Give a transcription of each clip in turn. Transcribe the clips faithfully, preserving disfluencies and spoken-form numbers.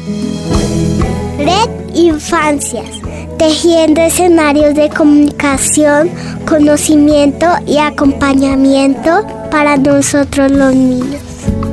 Red Infancias, tejiendo escenarios de comunicación, conocimiento y acompañamiento para nosotros los niños.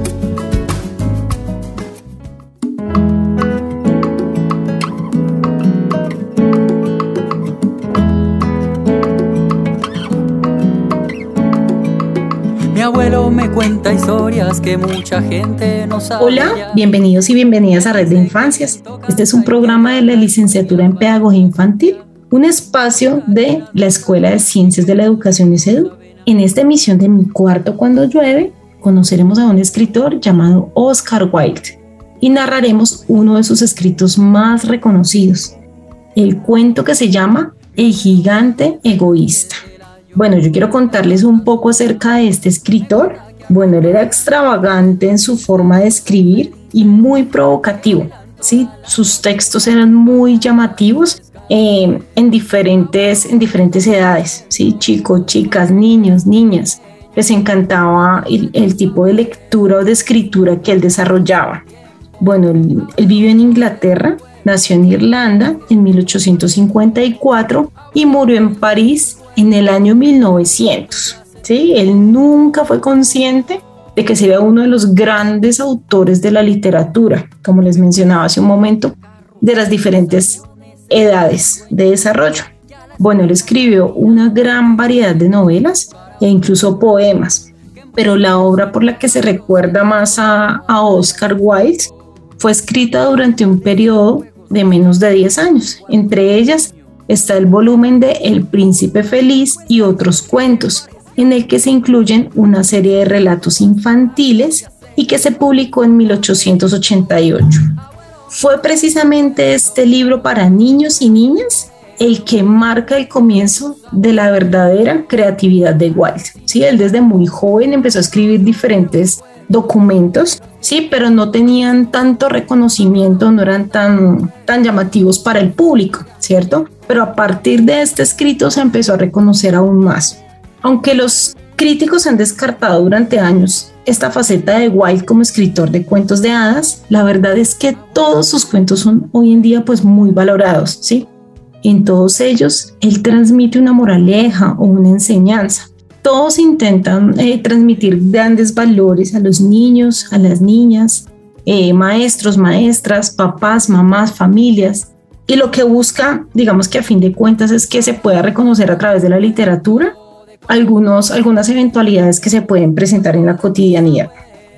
Mi abuelo me cuenta historias que mucha gente no sabe. Hola, bienvenidos y bienvenidas a Red de Infancias. Este es un programa de la licenciatura en Pedagogía Infantil, un espacio de la Escuela de Ciencias de la Educación ESEDU. En esta emisión de Mi Cuarto Cuando Llueve, conoceremos a un escritor llamado Oscar Wilde y narraremos uno de sus escritos más reconocidos, el cuento que se llama El Gigante Egoísta. Bueno, yo quiero contarles un poco acerca de este escritor. Bueno, él era extravagante en su forma de escribir y muy provocativo, ¿sí? Sus textos eran muy llamativos eh, en, diferentes, en diferentes edades, ¿sí? Chicos, chicas, niños, niñas. Les encantaba el, el tipo de lectura o de escritura que él desarrollaba. Bueno, él, él vivió en Inglaterra, nació en Irlanda en mil ochocientos cincuenta y cuatro y murió en París en el año mil novecientos, ¿sí? Él nunca fue consciente de que sería uno de los grandes autores de la literatura, como les mencionaba hace un momento, de las diferentes edades de desarrollo. Bueno, él escribió una gran variedad de novelas e incluso poemas, pero la obra por la que se recuerda más a, a Oscar Wilde fue escrita durante un periodo de menos de diez años. Entre ellas está el volumen de El Príncipe Feliz y otros cuentos, en el que se incluyen una serie de relatos infantiles y que se publicó en mil ochocientos ochenta y ocho. Fue precisamente este libro para niños y niñas el que marca el comienzo de la verdadera creatividad de Wilde. Sí, él desde muy joven empezó a escribir diferentes documentos, sí, pero no tenían tanto reconocimiento, no eran tan, tan llamativos para el público, ¿cierto? Pero a partir de este escrito se empezó a reconocer aún más. Aunque los críticos han descartado durante años esta faceta de Wilde como escritor de cuentos de hadas, la verdad es que todos sus cuentos son hoy en día pues muy valorados, ¿sí? En todos ellos, él transmite una moraleja o una enseñanza. Todos intentan eh, transmitir grandes valores a los niños, a las niñas, eh, maestros, maestras, papás, mamás, familias. Y lo que busca, digamos que a fin de cuentas, es que se pueda reconocer a través de la literatura algunos, algunas eventualidades que se pueden presentar en la cotidianidad.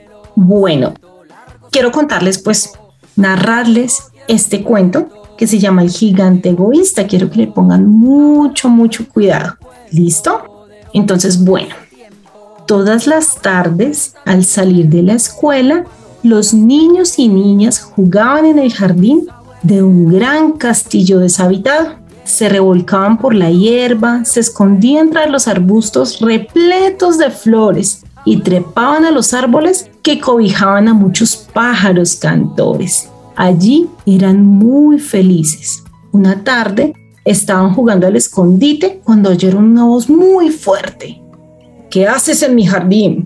Bueno, quiero contarles, pues, narrarles este cuento que se llama El Gigante Egoísta. Quiero que le pongan mucho, mucho cuidado. ¿Listo? Entonces, bueno, todas las tardes, al salir de la escuela, los niños y niñas jugaban en el jardín de un gran castillo deshabitado. Se revolcaban por la hierba, se escondían tras los arbustos repletos de flores y trepaban a los árboles que cobijaban a muchos pájaros cantores. Allí eran muy felices. Una tarde estaban jugando al escondite cuando oyeron una voz muy fuerte. ¿Qué haces en mi jardín?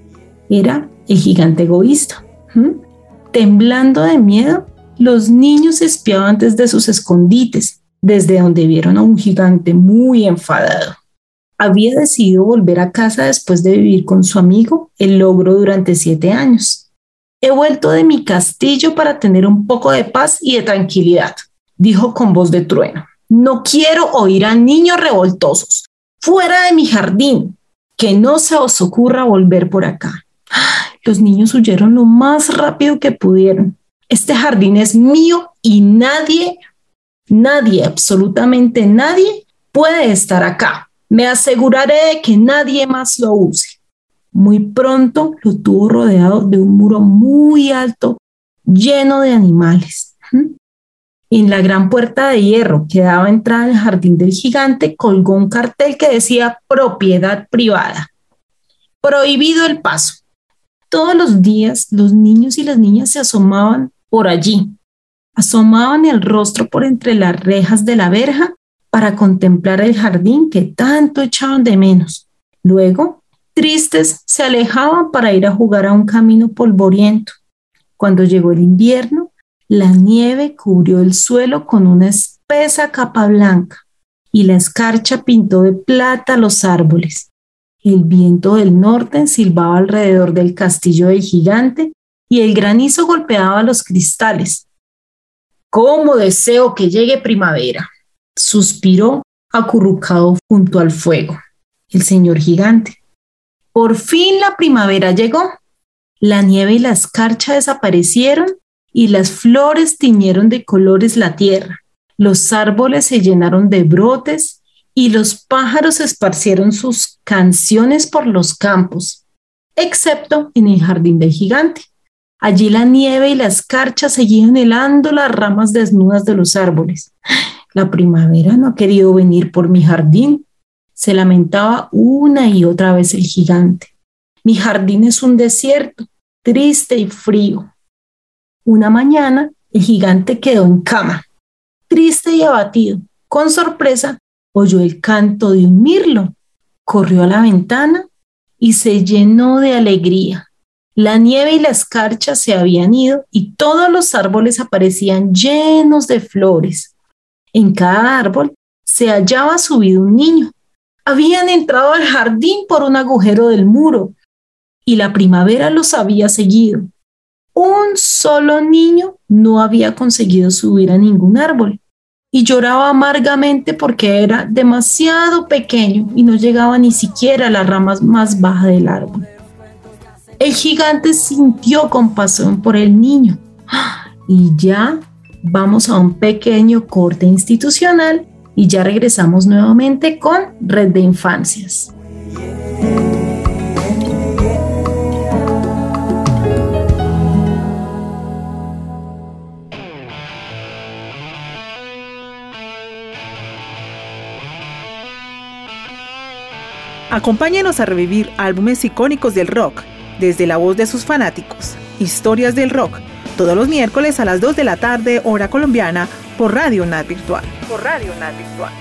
Era el gigante egoísta. ¿Mm? Temblando de miedo, los niños espiaban desde sus escondites, desde donde vieron a un gigante muy enfadado. Había decidido volver a casa después de vivir con su amigo, el ogro, durante siete años. He vuelto de mi castillo para tener un poco de paz y de tranquilidad, dijo con voz de trueno. No quiero oír a niños revoltosos. ¡Fuera de mi jardín! Que no se os ocurra volver por acá. Los niños huyeron lo más rápido que pudieron. Este jardín es mío y nadie, nadie, absolutamente nadie puede estar acá. Me aseguraré de que nadie más lo use. Muy pronto lo tuvo rodeado de un muro muy alto, lleno de animales. En la gran puerta de hierro que daba entrada al jardín del gigante colgó un cartel que decía propiedad privada. Prohibido el paso. Todos los días los niños y las niñas se asomaban por allí. Asomaban el rostro por entre las rejas de la verja para contemplar el jardín que tanto echaban de menos. Luego, tristes, se alejaban para ir a jugar a un camino polvoriento. Cuando llegó el invierno, La nieve cubrió el suelo con una espesa capa blanca y la escarcha pintó de plata los árboles. El viento del norte silbaba alrededor del castillo del gigante y el granizo golpeaba los cristales. «¿Cómo deseo que llegue primavera?», suspiró acurrucado junto al fuego el señor gigante. Por fin la primavera llegó. La nieve y la escarcha desaparecieron y las flores tiñeron de colores la tierra. Los árboles se llenaron de brotes y los pájaros esparcieron sus canciones por los campos, excepto en el jardín del gigante. Allí la nieve y la escarcha seguían helando las ramas desnudas de los árboles. «La primavera no ha querido venir por mi jardín», se lamentaba una y otra vez el gigante. «Mi jardín es un desierto, triste y frío». Una mañana, el gigante quedó en cama, triste y abatido. Con sorpresa, oyó el canto de un mirlo. Corrió a la ventana y se llenó de alegría. La nieve y la escarcha se habían ido y todos los árboles aparecían llenos de flores. En cada árbol se hallaba subido un niño. Habían entrado al jardín por un agujero del muro y la primavera los había seguido. Un solo niño no había conseguido subir a ningún árbol y lloraba amargamente porque era demasiado pequeño y no llegaba ni siquiera a las ramas más bajas del árbol. El gigante sintió compasión por el niño. Y ya vamos a un pequeño corte institucional y ya regresamos nuevamente con Red de Infancias. Acompáñenos a revivir álbumes icónicos del rock, desde la voz de sus fanáticos. Historias del rock, todos los miércoles a las dos de la tarde, hora colombiana, por Radio Nat Virtual. Por Radio Nat Virtual.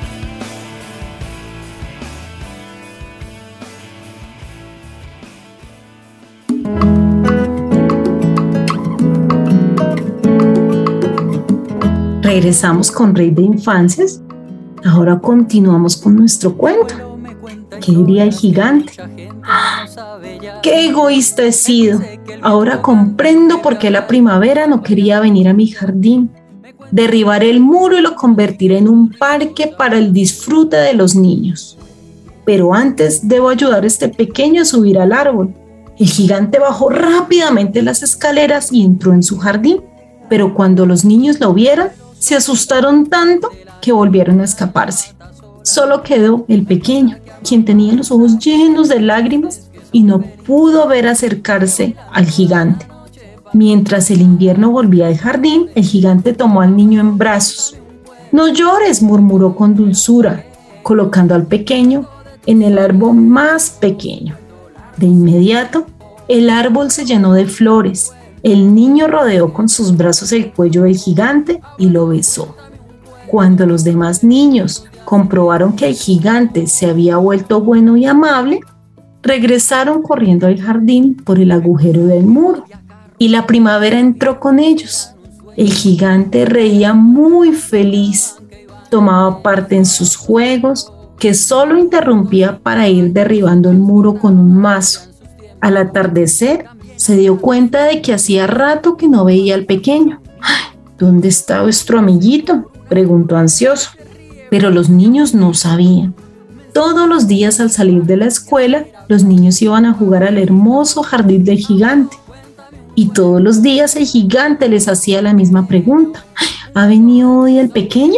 Regresamos con Red de Infancias. Ahora continuamos con nuestro cuento. ¿Qué diría el gigante? ¡Ah! ¡Qué egoísta he sido! Ahora comprendo por qué la primavera no quería venir a mi jardín. Derribaré el muro y lo convertiré en un parque para el disfrute de los niños. Pero antes debo ayudar a este pequeño a subir al árbol. El gigante bajó rápidamente las escaleras y entró en su jardín. Pero cuando los niños lo vieron, se asustaron tanto que volvieron a escaparse. Solo quedó el pequeño, quien tenía los ojos llenos de lágrimas y no pudo ver acercarse al gigante. Mientras el invierno volvía al jardín, el gigante tomó al niño en brazos. «No llores», murmuró con dulzura, colocando al pequeño en el árbol más pequeño. De inmediato, el árbol se llenó de flores. El niño rodeó con sus brazos el cuello del gigante y lo besó. Cuando los demás niños comprobaron que el gigante se había vuelto bueno y amable, regresaron corriendo al jardín por el agujero del muro y la primavera entró con ellos. El gigante reía muy feliz, tomaba parte en sus juegos, que solo interrumpía para ir derribando el muro con un mazo. Al atardecer, se dio cuenta de que hacía rato que no veía al pequeño. «¿Dónde está vuestro amiguito?», preguntó ansioso. Pero los niños no sabían. Todos los días al salir de la escuela, los niños iban a jugar al hermoso jardín del gigante. Y todos los días el gigante les hacía la misma pregunta: «¿Ha venido hoy el pequeño?».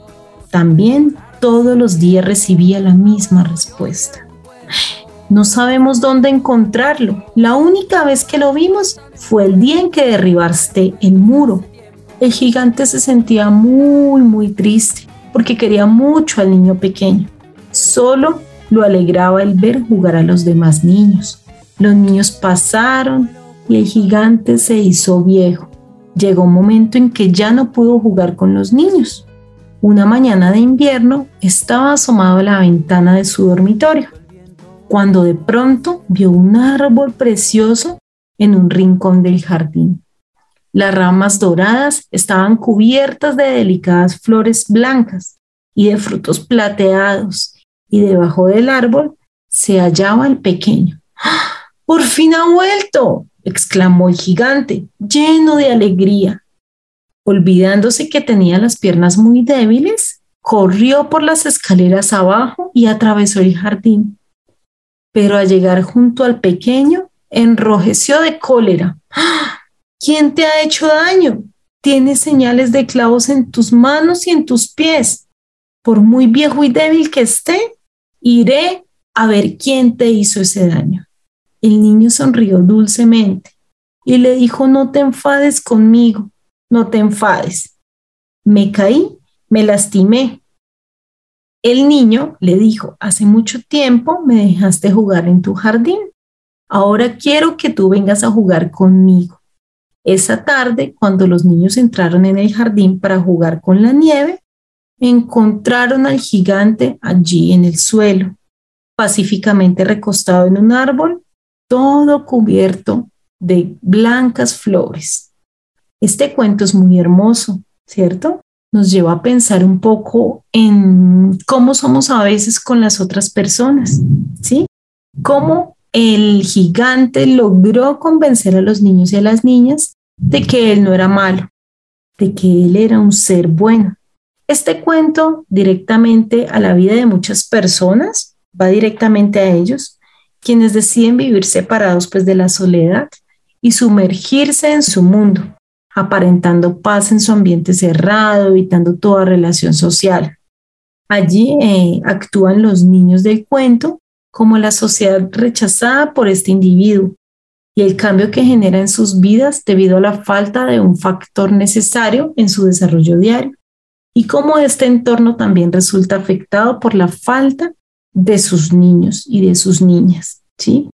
También todos los días recibía la misma respuesta: «No sabemos dónde encontrarlo. La única vez que lo vimos fue el día en que derribaste el muro». El gigante se sentía muy, muy triste porque quería mucho al niño pequeño. Solo lo alegraba el ver jugar a los demás niños. Los niños pasaron y el gigante se hizo viejo. Llegó un momento en que ya no pudo jugar con los niños. Una mañana de invierno estaba asomado a la ventana de su dormitorio, cuando de pronto vio un árbol precioso en un rincón del jardín. Las ramas doradas estaban cubiertas de delicadas flores blancas y de frutos plateados, y debajo del árbol se hallaba el pequeño. ¡Ah! ¡Por fin ha vuelto!, exclamó el gigante, lleno de alegría. Olvidándose que tenía las piernas muy débiles, corrió por las escaleras abajo y atravesó el jardín. Pero al llegar junto al pequeño, enrojeció de cólera. ¡Ah! ¿Quién te ha hecho daño? Tienes señales de clavos en tus manos y en tus pies. Por muy viejo y débil que esté, iré a ver quién te hizo ese daño. El niño sonrió dulcemente y le dijo: no te enfades conmigo, no te enfades. Me caí, me lastimé. El niño le dijo: hace mucho tiempo me dejaste jugar en tu jardín. Ahora quiero que tú vengas a jugar conmigo. Esa tarde, cuando los niños entraron en el jardín para jugar con la nieve, encontraron al gigante allí en el suelo, pacíficamente recostado en un árbol, todo cubierto de blancas flores. Este cuento es muy hermoso, ¿cierto? Nos lleva a pensar un poco en cómo somos a veces con las otras personas, ¿sí? Cómo el gigante logró convencer a los niños y a las niñas de que él no era malo, de que él era un ser bueno. Este cuento directamente a la vida de muchas personas, va directamente a ellos, quienes deciden vivir separados pues de la soledad y sumergirse en su mundo, aparentando paz en su ambiente cerrado, evitando toda relación social. Allí eh, actúan los niños del cuento como la sociedad rechazada por este individuo y el cambio que genera en sus vidas debido a la falta de un factor necesario en su desarrollo diario, y cómo este entorno también resulta afectado por la falta de sus niños y de sus niñas, ¿sí?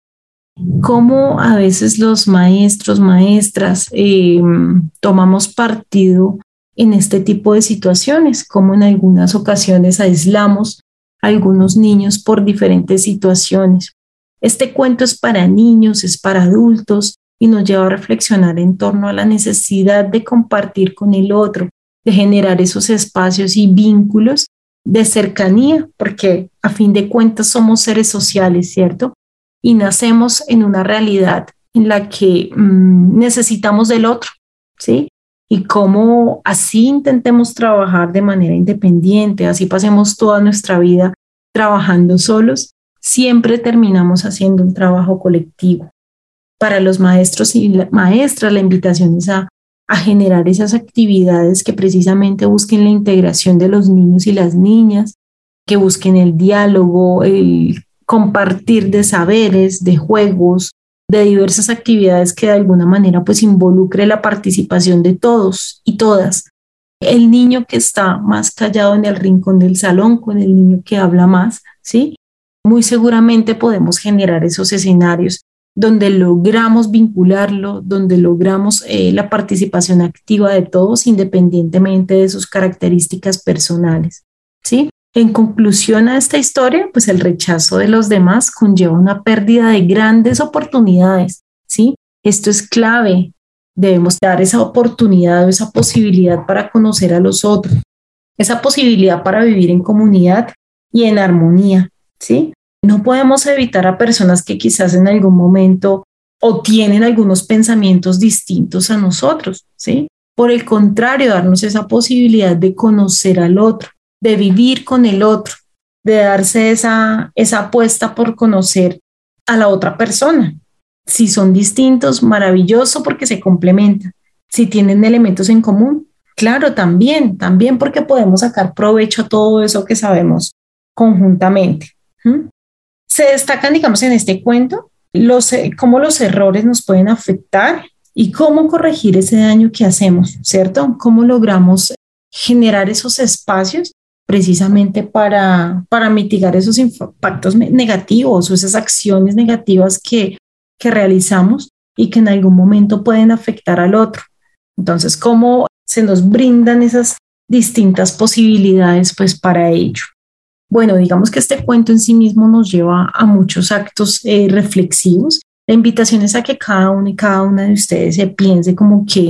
Cómo a veces los maestros, maestras eh, tomamos partido en este tipo de situaciones, como en algunas ocasiones aislamos a algunos niños por diferentes situaciones. Este cuento es para niños, es para adultos y nos lleva a reflexionar en torno a la necesidad de compartir con el otro, de generar esos espacios y vínculos de cercanía, porque a fin de cuentas somos seres sociales, ¿cierto? Y nacemos en una realidad en la que mmm, necesitamos del otro, ¿sí? Y cómo así intentemos trabajar de manera independiente, así pasemos toda nuestra vida trabajando solos, siempre terminamos haciendo un trabajo colectivo. Para los maestros y la, maestras, la invitación es a, a generar esas actividades que precisamente busquen la integración de los niños y las niñas, que busquen el diálogo, el compartir de saberes, de juegos, de diversas actividades que de alguna manera pues involucre la participación de todos y todas. El niño que está más callado en el rincón del salón con el niño que habla más, ¿sí? Muy seguramente podemos generar esos escenarios donde logramos vincularlo, donde logramos eh, la participación activa de todos independientemente de sus características personales, ¿sí? En conclusión a esta historia, pues el rechazo de los demás conlleva una pérdida de grandes oportunidades, ¿sí? Esto es clave. Debemos dar esa oportunidad o esa posibilidad para conocer a los otros, esa posibilidad para vivir en comunidad y en armonía, ¿sí? No podemos evitar a personas que quizás en algún momento o tienen algunos pensamientos distintos a nosotros, ¿sí? Por el contrario, darnos esa posibilidad de conocer al otro, de vivir con el otro, de darse esa, esa apuesta por conocer a la otra persona. Si son distintos, maravilloso porque se complementan. Si tienen elementos en común, claro, también, también porque podemos sacar provecho a todo eso que sabemos conjuntamente. ¿Mm? Se destacan, digamos, en este cuento, los, cómo los errores nos pueden afectar y cómo corregir ese daño que hacemos, ¿cierto? Cómo logramos generar esos espacios precisamente para, para mitigar esos impactos negativos o esas acciones negativas que, que realizamos y que en algún momento pueden afectar al otro. Entonces, ¿cómo se nos brindan esas distintas posibilidades pues para ello? Bueno, digamos que este cuento en sí mismo nos lleva a muchos actos eh, reflexivos. La invitación es a que cada uno y cada una de ustedes se piense como que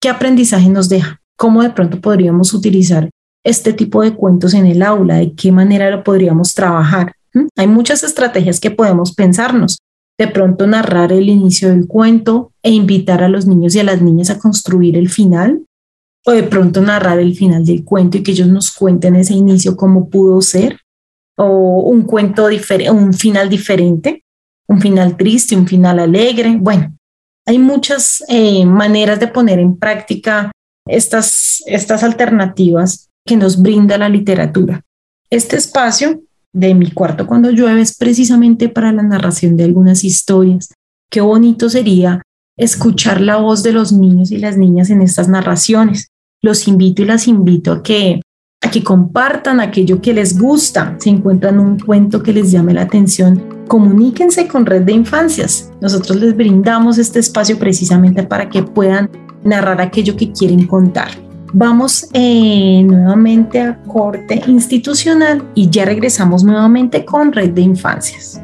¿Qué aprendizaje nos deja? ¿Cómo de pronto podríamos utilizar este tipo de cuentos en el aula? ¿De qué manera lo podríamos trabajar? ¿Mm? Hay muchas estrategias que podemos pensarnos. De pronto narrar el inicio del cuento e invitar a los niños y a las niñas a construir el final, o de pronto narrar el final del cuento y que ellos nos cuenten ese inicio cómo pudo ser, o un cuento diferente, un final diferente, un final triste, un final alegre. Bueno, hay muchas eh, maneras de poner en práctica estas, estas alternativas que nos brinda la literatura. Este espacio de Mi cuarto cuando llueve es precisamente para la narración de algunas historias. Qué bonito sería escuchar la voz de los niños y las niñas en estas narraciones. Los invito y las invito a que, a que compartan aquello que les gusta. Si encuentran un cuento que les llame la atención, comuníquense con Red de Infancias. Nosotros les brindamos este espacio precisamente para que puedan narrar aquello que quieren contar. Vamos eh, nuevamente a corte institucional y ya regresamos nuevamente con Red de Infancias.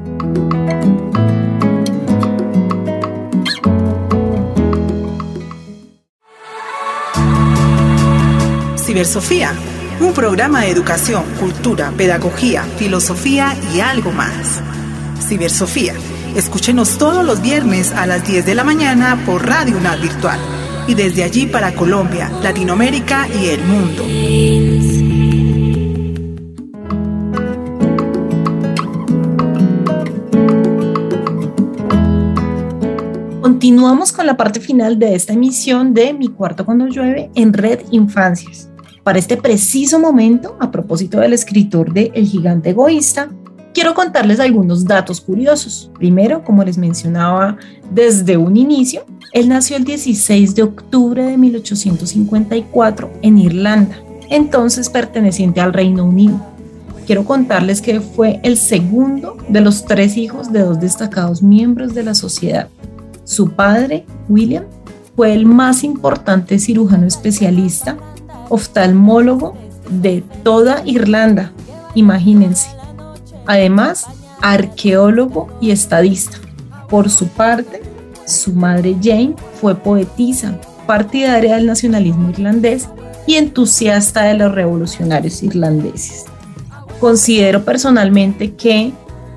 Cibersofía, un programa de educación, cultura, pedagogía, filosofía y algo más. Cibersofía, escúchenos todos los viernes a las diez de la mañana por Radio UNAD Virtual y desde allí para Colombia, Latinoamérica y el mundo. Continuamos con la parte final de esta emisión de Mi cuarto cuando llueve en Red Infancias. Para este preciso momento, a propósito del escritor de El gigante egoísta, quiero contarles algunos datos curiosos. Primero, como les mencionaba desde un inicio, él nació el dieciséis de octubre de mil ochocientos cincuenta y cuatro en Irlanda, entonces perteneciente al Reino Unido. Quiero contarles que fue el segundo de los tres hijos de dos destacados miembros de la sociedad. Su padre, William, fue el más importante cirujano especialista, oftalmólogo de toda Irlanda, imagínense. Además, arqueólogo y estadista. Por su parte, su madre Jane fue poetisa, partidaria del nacionalismo irlandés y entusiasta de los revolucionarios irlandeses. Considero personalmente que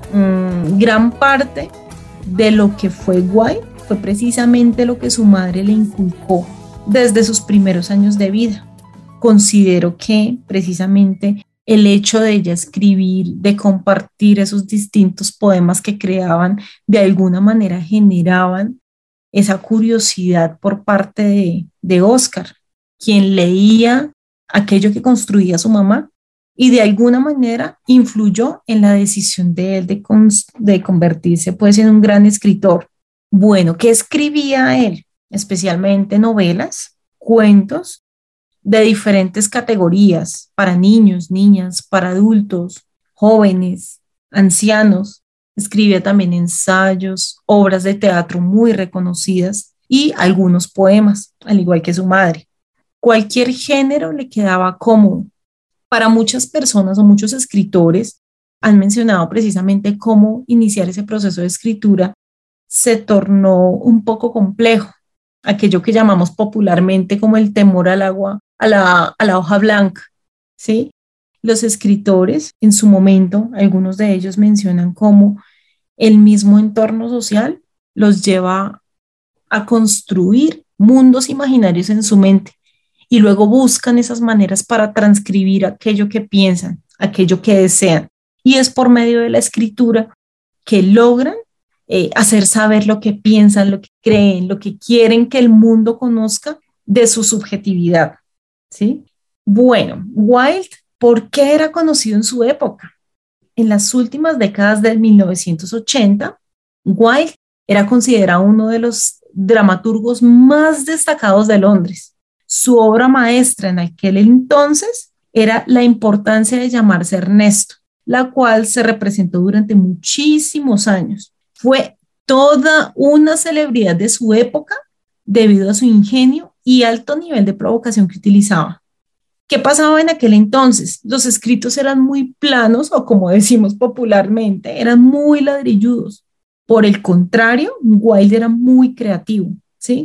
mmm, gran parte de lo que fue Wilde fue precisamente lo que su madre le inculcó desde sus primeros años de vida. Considero que precisamente el hecho de ella escribir, de compartir esos distintos poemas que creaban, de alguna manera generaban esa curiosidad por parte de, de Oscar, quien leía aquello que construía su mamá y de alguna manera influyó en la decisión de él de, con, de convertirse pues, en un gran escritor. Bueno, ¿qué escribía él? Especialmente novelas, cuentos, de diferentes categorías, para niños, niñas, para adultos, jóvenes, ancianos. Escribía también ensayos, obras de teatro muy reconocidas y algunos poemas, al igual que su madre. Cualquier género le quedaba cómodo. Para muchas personas o muchos escritores han mencionado precisamente cómo iniciar ese proceso de escritura se tornó un poco complejo. Aquello que llamamos popularmente como el temor al agua, a la, a la hoja blanca, ¿sí? Los escritores, en su momento, algunos de ellos mencionan cómo el mismo entorno social los lleva a construir mundos imaginarios en su mente y luego buscan esas maneras para transcribir aquello que piensan, aquello que desean. Y es por medio de la escritura que logran Eh, hacer saber lo que piensan, lo que creen, lo que quieren que el mundo conozca de su subjetividad, ¿sí? Bueno, Wilde, ¿por qué era conocido en su época? En las últimas décadas del mil novecientos ochenta, Wilde era considerado uno de los dramaturgos más destacados de Londres. Su obra maestra en aquel entonces era La importancia de llamarse Ernesto, la cual se representó durante muchísimos años. Fue toda una celebridad de su época debido a su ingenio y alto nivel de provocación que utilizaba. ¿Qué pasaba en aquel entonces? Los escritos eran muy planos o, como decimos popularmente, eran muy ladrilludos. Por el contrario, Wilde era muy creativo, ¿sí?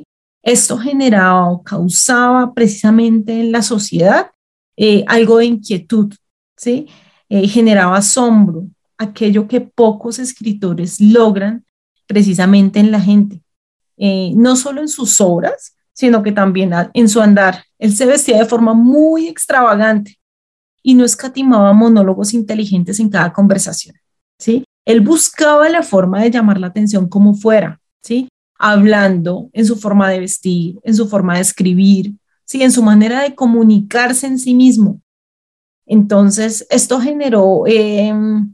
Esto generaba o causaba precisamente en la sociedad eh, algo de inquietud, ¿sí? Eh, generaba asombro, aquello que pocos escritores logran precisamente en la gente, eh, no solo en sus obras, sino que también en su andar. Él se vestía de forma muy extravagante y no escatimaba monólogos inteligentes en cada conversación, ¿sí? Él buscaba la forma de llamar la atención como fuera, ¿sí? Hablando, en su forma de vestir, en su forma de escribir, ¿sí? En su manera de comunicarse en sí mismo. Entonces, esto generó eh,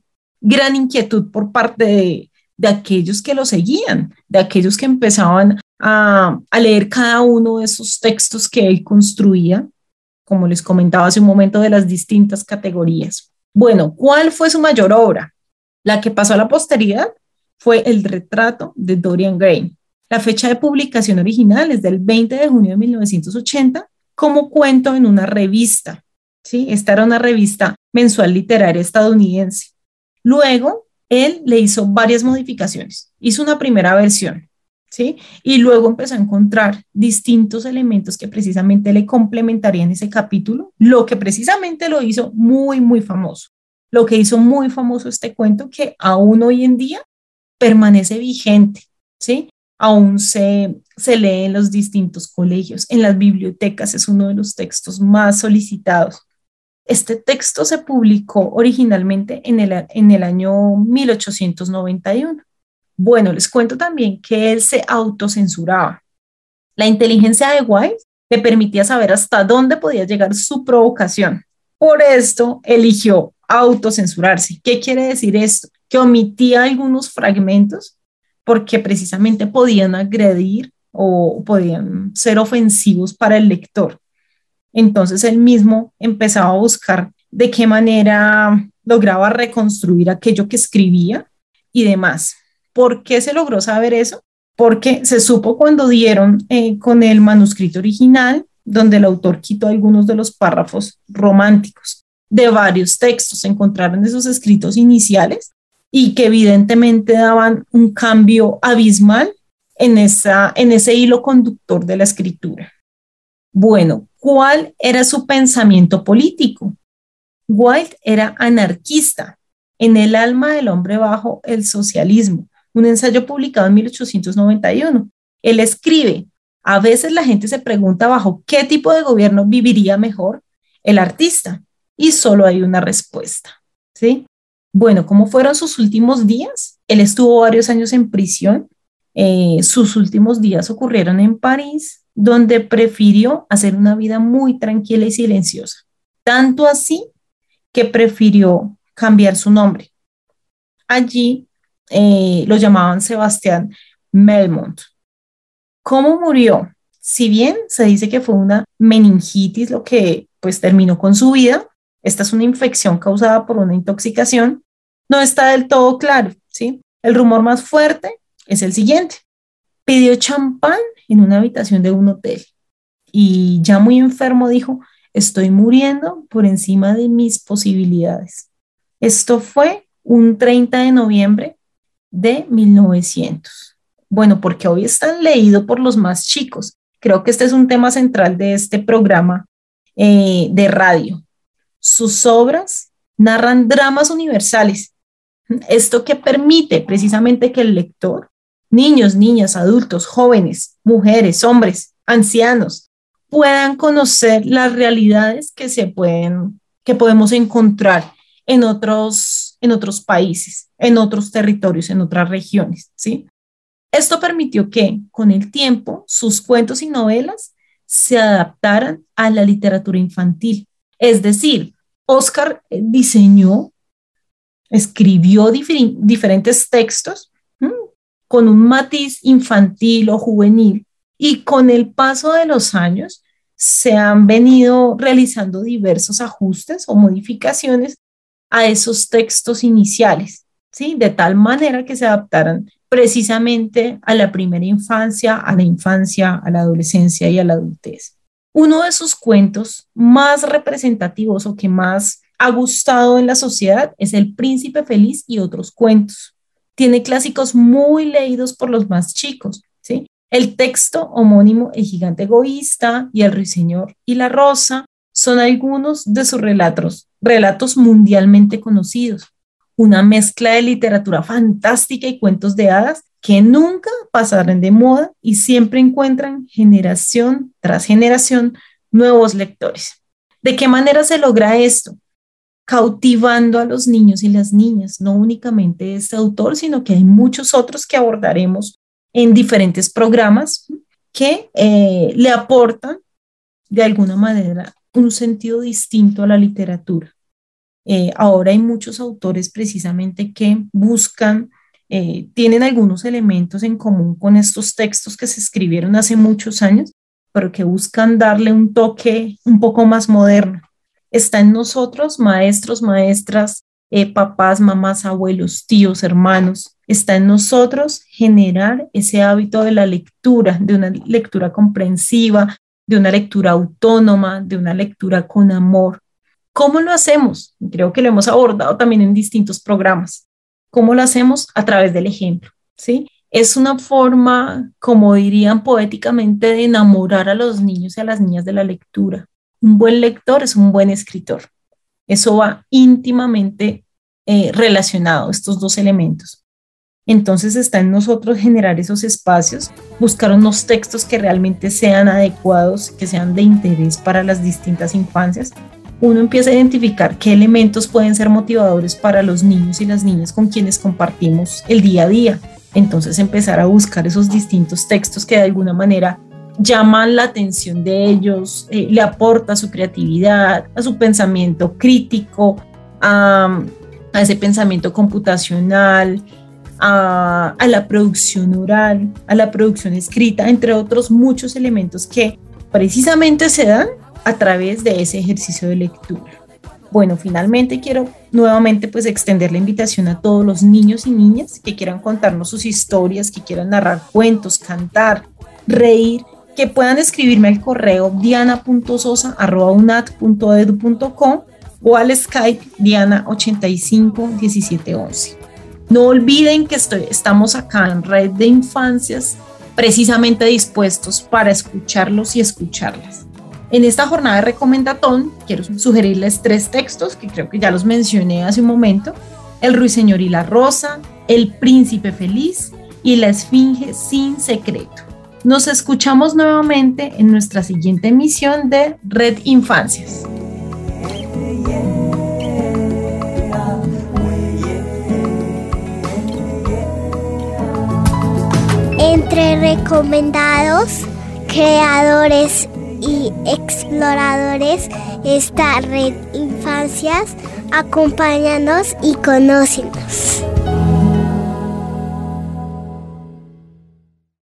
gran inquietud por parte de, de aquellos que lo seguían, de aquellos que empezaban a, a leer cada uno de esos textos que él construía, como les comentaba hace un momento, de las distintas categorías. Bueno, ¿cuál fue su mayor obra? La que pasó a la posteridad fue El retrato de Dorian Gray. La fecha de publicación original es del veinte de junio de mil novecientos ochenta, como cuento en una revista, ¿sí? Esta era una revista mensual literaria estadounidense. Luego, él le hizo varias modificaciones. Hizo una primera versión, ¿sí? Y luego empezó a encontrar distintos elementos que precisamente le complementarían ese capítulo, lo que precisamente lo hizo muy, muy famoso. Lo que hizo muy famoso este cuento, que aún hoy en día permanece vigente, ¿sí? Aún se, se lee en los distintos colegios, en las bibliotecas, es uno de los textos más solicitados. Este texto se publicó originalmente en el, en el año mil ochocientos noventa y uno. Bueno, les cuento también que él se autocensuraba. La inteligencia de Wilde le permitía saber hasta dónde podía llegar su provocación. Por esto eligió autocensurarse. ¿Qué quiere decir esto? Que omitía algunos fragmentos porque precisamente podían agredir o podían ser ofensivos para el lector. Entonces él mismo empezaba a buscar de qué manera lograba reconstruir aquello que escribía y demás. ¿Por qué se logró saber eso? Porque se supo cuando dieron eh, con el manuscrito original, donde el autor quitó algunos de los párrafos románticos de varios textos. Se encontraron esos escritos iniciales y que evidentemente daban un cambio abismal en, esa, en ese hilo conductor de la escritura. Bueno, ¿cuál era su pensamiento político? Wilde era anarquista. En el alma del hombre bajo el socialismo, un ensayo publicado en mil ochocientos noventa y uno. Él escribe: a veces la gente se pregunta bajo qué tipo de gobierno viviría mejor el artista, y solo hay una respuesta, ¿sí? Bueno, ¿cómo fueron sus últimos días? Él estuvo varios años en prisión. Eh, sus últimos días ocurrieron en París, donde prefirió hacer una vida muy tranquila y silenciosa. Tanto así que prefirió cambiar su nombre. Allí eh, lo llamaban Sebastián Melmoth. ¿Cómo murió? Si bien se dice que fue una meningitis lo que pues terminó con su vida, esta es una infección causada por una intoxicación, no está del todo claro, ¿sí? El rumor más fuerte es el siguiente: pidió champán en una habitación de un hotel y ya muy enfermo dijo: estoy muriendo por encima de mis posibilidades. Esto fue un treinta de noviembre de mil novecientos. Bueno, porque hoy están leídos por los más chicos. Creo que este es un tema central de este programa eh, de radio. Sus obras narran dramas universales. Esto que permite precisamente que el lector, niños, niñas, adultos, jóvenes, mujeres, hombres, ancianos, puedan conocer las realidades que se pueden, que podemos encontrar en otros, en otros países, en otros territorios, en otras regiones, ¿sí? Esto permitió que, con el tiempo, sus cuentos y novelas se adaptaran a la literatura infantil. Es decir, Oscar diseñó, escribió difer- diferentes textos ¿m? con un matiz infantil o juvenil, y con el paso de los años se han venido realizando diversos ajustes o modificaciones a esos textos iniciales, ¿sí? De tal manera que se adaptaran precisamente a la primera infancia, a la infancia, a la adolescencia y a la adultez. Uno de sus cuentos más representativos o que más ha gustado en la sociedad es El Príncipe Feliz y otros cuentos. Tiene clásicos muy leídos por los más chicos, ¿sí? El texto homónimo El gigante egoísta y El ruiseñor y la rosa son algunos de sus relatos, relatos mundialmente conocidos, una mezcla de literatura fantástica y cuentos de hadas que nunca pasarán de moda y siempre encuentran generación tras generación nuevos lectores. ¿De qué manera se logra esto? Cautivando a los niños y las niñas, no únicamente este autor, sino que hay muchos otros que abordaremos en diferentes programas que eh, le aportan de alguna manera un sentido distinto a la literatura. Eh, ahora hay muchos autores precisamente que buscan, eh, tienen algunos elementos en común con estos textos que se escribieron hace muchos años, pero que buscan darle un toque un poco más moderno. Está en nosotros, maestros, maestras, eh, papás, mamás, abuelos, tíos, hermanos. Está en nosotros generar ese hábito de la lectura, de una lectura comprensiva, de una lectura autónoma, de una lectura con amor. ¿Cómo lo hacemos? Creo que lo hemos abordado también en distintos programas. ¿Cómo lo hacemos? A través del ejemplo, ¿sí? Es una forma, como dirían poéticamente, de enamorar a los niños y a las niñas de la lectura. Un buen lector es un buen escritor. Eso va íntimamente eh, relacionado, estos dos elementos. Entonces está en nosotros generar esos espacios, buscar unos textos que realmente sean adecuados, que sean de interés para las distintas infancias. Uno empieza a identificar qué elementos pueden ser motivadores para los niños y las niñas con quienes compartimos el día a día. Entonces empezar a buscar esos distintos textos que de alguna manera llaman la atención de ellos, eh, le aporta a su creatividad, a su pensamiento crítico, a, a ese pensamiento computacional, a, a la producción oral, a la producción escrita, entre otros muchos elementos que precisamente se dan a través de ese ejercicio de lectura. Bueno, finalmente quiero nuevamente pues extender la invitación a todos los niños y niñas que quieran contarnos sus historias, que quieran narrar cuentos, cantar, reír, que puedan escribirme al correo diana punto sosa arroba unat punto edu punto co o al Skype diana ochenta y cinco diecisiete once. No olviden que estoy, estamos acá en Red de Infancias precisamente dispuestos para escucharlos y escucharlas. En esta jornada de recomendatón quiero sugerirles tres textos que creo que ya los mencioné hace un momento: El ruiseñor y la rosa, El príncipe feliz y La esfinge sin secreto. Nos escuchamos nuevamente en nuestra siguiente emisión de Red Infancias. Entre recomendados, creadores y exploradores, esta Red Infancias, acompáñanos y conócenos.